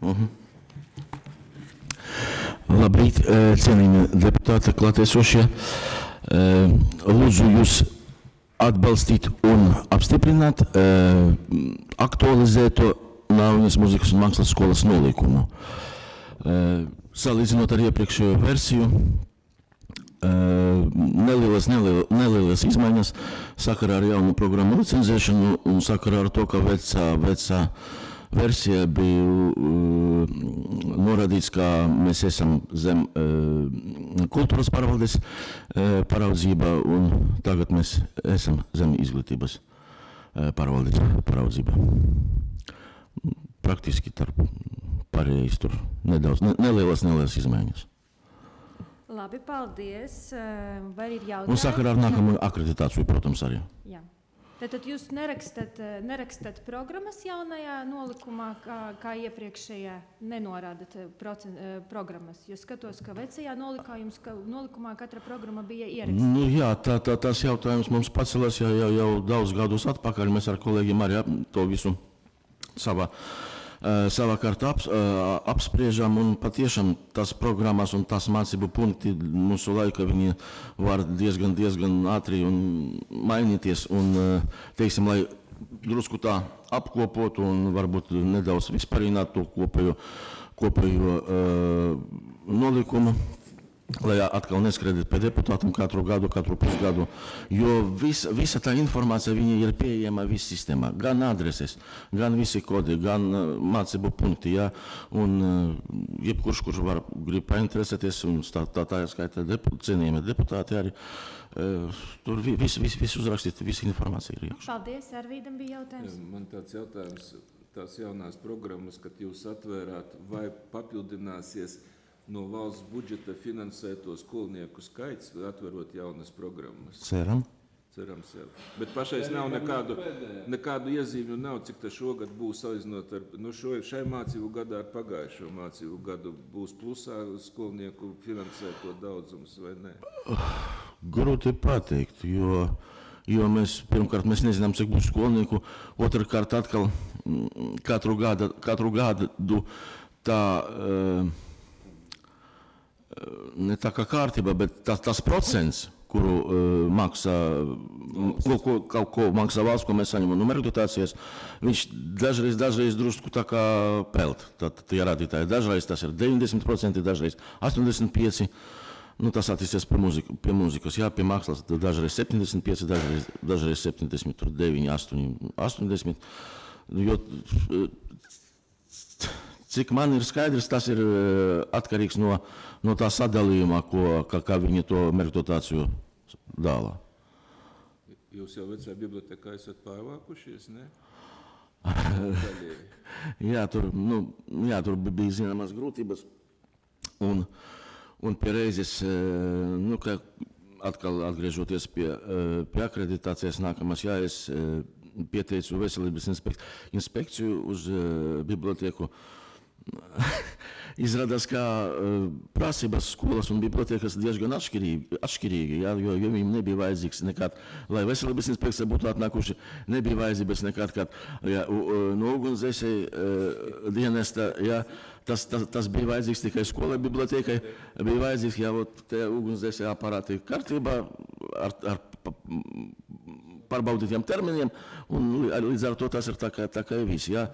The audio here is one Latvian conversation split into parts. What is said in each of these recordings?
Labrīt, cienījamie deputāti, klātesošie. Lūdzu jūs atbalstīt un apstiprināt aktualizēto Naujas mūzikas un mākslas skolas nolīkumu. Salīdzinot ar iepriekšējo versiju, nelielas izmaiņas sakarā ar jaunu programmu licenzēšanu un sakarā ar to, ka vecā versijā bija norādīts, ka mēs esam zem kultūras pārvaldes paraudzība un tagad mēs esam zem izglītības pārvaldes paraudzība. Praktiski pārējais tur nedaudz, nelielas izmaiņas. Labi, paldies. Vai ir jautājumi? Un sakarā ar nākamu akreditāciju, protams, arī. Jā. Tad jūs nerakstat programmas jaunajā nolikumā, kā iepriekšējā nenorādat programmas. Jo skatos, ka vecajā nolikumā katra programma bija ierakstīta. Nu, jā, tas jautājums mums pacelās jau daudz gadus atpakaļ. Mēs ar kolēģiem arī to visu savā kārtā apspriežam, un patiešām tas programmas un tas mācību punkti mūsu laika viņi var diezgan ātri un mainīties, un, teiksim, lai drusku tā apkopotu un varbūt nedaudz vispārināt to kopējo nolikumu, lai atkal neskrēdīt pie deputātiem katru gadu, katru pusgadu, jo visa tā informācija viņa ir pieejama viss sistēmā, gan adreses, gan visi kodi, gan mācību punkti, ja, un jebkurš, kurš grib painteresēties, un tā skaitā cienījami deputāti arī, tur viss uzrakstīt, visa informācija ir iekšā. Paldies, Arvīdam bija jautājums. Man tāds jautājums, tās jaunās programmas, kad jūs atvērāt, vai papildināsies no valsts budžeta finansēto skolnieku skaits, atverot jaunas programmas? Cerams, jā. Bet pašais nav nekādu iezīmju, nav, cik tā šogad būs salīdzinot ar šai mācību gadā ar pagājušo mācību gadu. Būs plusā skolnieku finansēto daudzums vai ne? Grūti pateikt, jo pirmkārt mēs nezinām, cik būs skolnieku, otrkārt atkal katru gadu tā ne tā kā kārtība, bet tas procents, kuru maksā, ko maksā valsts, ko mēs saņemam no dotācijas, viņš dažreiz drusku tā kā pelt, tie rādītāji. Dažreiz tas ir 90%, dažreiz 85%, nu tas attīsties pie mūzikas, jā, pie mākslas dažreiz 75%, dažreiz 79, 80%, jo cik man ir skaidrs, tas ir atkarīgs no tā sadalījuma, kā viņi to mērķdotāciju dala. Jūs jau vecajā bibliotekā esat pārvākušies, ne? Jā, tur bija zināmas grūtības, un pie reizes, ka atkal atgriežoties pie akreditācijas nākamās, jā, es pieteicu veselības inspekciju uz biblioteku. Izrādās, ka prasības skolas un bibliotekas diezgan atšķirīgi, ja, jo viņiem nebija vajadzīgs nekad, lai veselības inspekcija būtu atnākuši, nebija vajadzības nekad, no ugunsdzēsēja dienesta, ja, tas bija vajadzīgs tikai skolai, bibliotekai, bija vajadzīgs, ja, tie ugunsdzēsēja aparāti kārtībā ar pārbaudītiem terminiem, un līdz ar to tas ir tā kā viss, ja.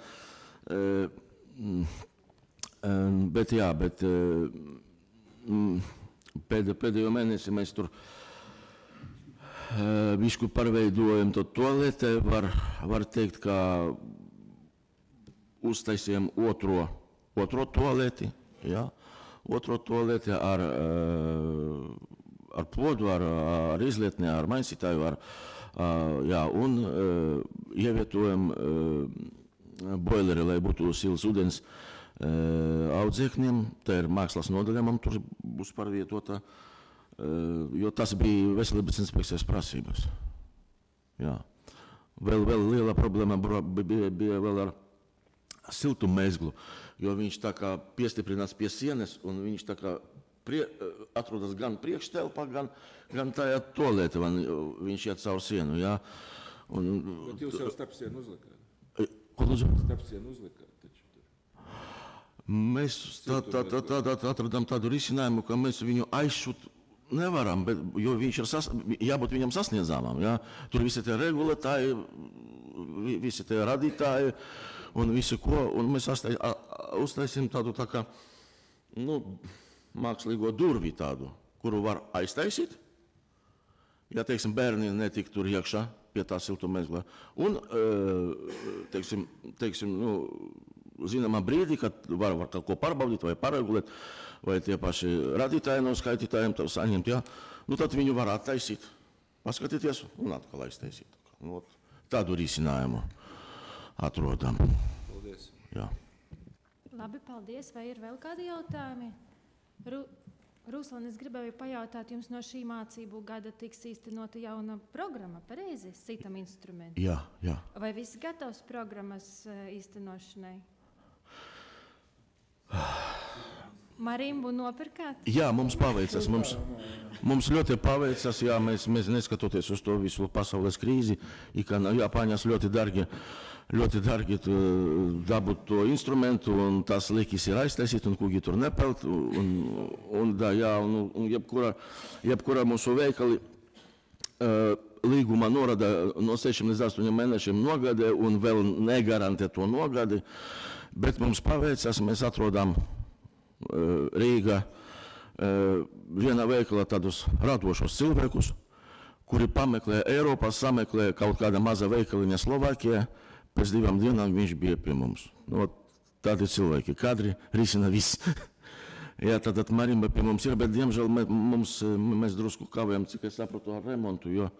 Bet pēdējo mēnesi mēs tur bišku pārveidojam to toalete, var teikt, ka uztaisījām otro toaleti, ja, otro toaleti ar plodu, ar izlietni, ar maisītāju, jā, un ievietojam boileri, lai būtu silts ūdens audzēkņiem, tā ir mākslas nodaļa, man tur būs pārvietota, jo tas bija veselības inspekcijas prasības. Jā. Vēl liela problēma bija vēl ar siltu mezglu, jo viņš tā kā piestiprināts pie sienas, un viņš tā kā atrodas gan priekštelpā, gan tajā toalete, viņš iet caur sienu, jā. Bet jūs jau starp sienu uzlikāt? Ko lūdzu? Starp sienu uzlikāt taču tur. Mēs atradām tādu risinājumu, ka mēs viņu aizšūt nevaram, jo viņš ir jābūt viņam sasniedzāmam. Ja? Tur visi tie regulētāji, visi tie radītāji un visi ko. Un mēs uztaisīsim tādu tā kā, mākslīgo durvi tādu, kuru var aiztaisīt. Ja, teiksim, bērni netik tur iekšā pie tā siltumezglā. Un, teiksim, zināmā brīdī, kad var kaut ko pārbaudīt vai paregulēt, vai tie paši radītāji no skaitītājiem to saņemt, ja? Tad viņu var attaisīt, paskatīties un atkal aiztaisīt. Tādu risinājumu atrodam. Paldies. Jā. Labi, paldies. Vai ir vēl kādi jautājumi? Ruslan, es gribēju pajautāt, jums no šī mācību gada tiks īstenota jauna programma, pareizi, citam instrumentam? Jā. Vai viss gatavs programmas īstenošanai? Marimbu nopirkāt? Jā, mums paveicas. Mums ļoti paveicas, jā, mēs neskatoties uz to visu pasaules krīzi, ka Japāņas ļoti dargi dabūt to instrumentu, un tas likis ir aiztaisīt, un kugi tur nepelt, un jebkura mūsu veikali līguma norada no 6 līdz 8 mēnešiem nogade, un vēl negarantē to nogadi, bet mums paveicas, mēs atrodam Rīgā vienā veikalā tādus radošos cilvēkus, kuri pameklē Eiropā, sameklē kaut kāda maza veikaliņa Slovākijā, pēc 2 dienām viņš bija pie mums. Tādi cilvēki, kadri risina viss. Jā, tad marimba pie mums ir, bet diemžēl mēs drusku kavējam, cik es sapratu, ar remontu, jo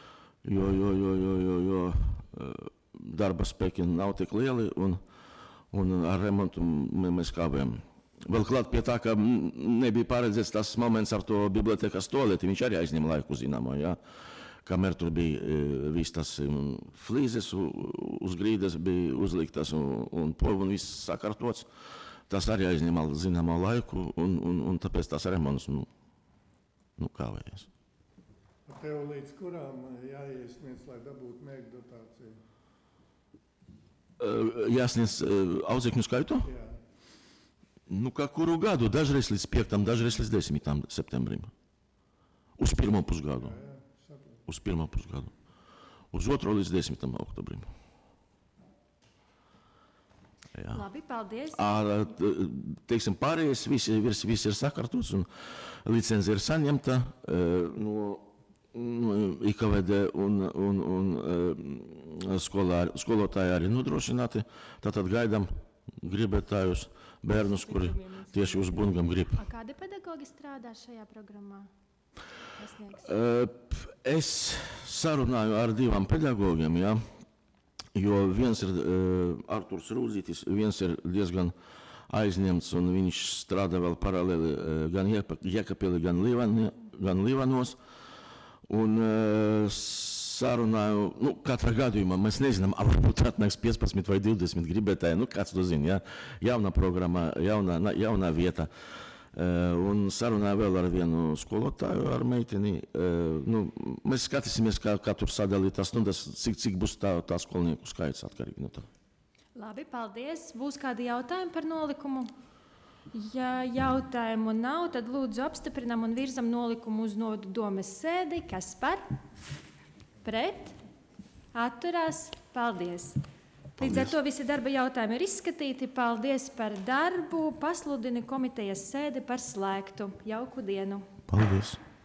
darba spēki nav tik lieli, un ar remontu mēs kavējam. Vēl klāt pie tā, ka nebija paredzēts tas moments ar to bibliotekas toaleti, viņš arī aizņem laiku zināmo, jā. Kamēr tur bija viss tas flīzes uz grīdas bija uzliktas un viss sakārtots, tas arī aizņem zināmo laiku, un tāpēc tas remonts, kāvējas. Tev līdz kurām jāiesniedz, lai dabūtu mēģi dotāciju? Jāsniedz audzēkņu skaitu? Jā. Kā kuru gadu, dažreiz līdz 5, dažreiz līdz 10 septembrim. Uz pirmo pusgadu. Uz pirmo pusgadu. Uz 2 līdz 10 oktobrim. Jā. Labi, paldies. Teiksim, pārējais viss ir sakārtots un licenze ir saņemta no IKVD un skolotāji arī nodrošināti. Tātad gaidām gribētājus, bērnus, kuri tieši uz bungam grib. Kādi pedagogi strādā šajā programmā? Es sarunāju ar 2 pedagogiem, ja, jo viens ir Arturs Rūzītis, viens ir diezgan aizņemts, un viņš strādā vēl paralēli gan Jēkabpilī, gan Līvanos. Un sarunāju, katrā gadījumā mēs nezinām, varbūt atnāks 15 vai 20 gribētāji, kāds to zina, ja? Jauna programma, jauna vieta. Un sarunāju vēl ar vienu skolotāju, ar meiteni. Mēs skatīsimies, kā tur sadalīt tās stundas, cik būs tā skolnieku skaits atkarīgi no tā. Labi, paldies. Būs kādi jautājumi par nolikumu? Ja jautājumu nav, tad lūdzu apstiprinam un virzam nolikumu uz novadu domes sēdi. Kas par? Pret? Atturās? Paldies. Līdz ar to visi darba jautājumi ir izskatīti. Paldies par darbu. Pasludinu komitejas sēdi par slēgtu. Jauku dienu. Paldies.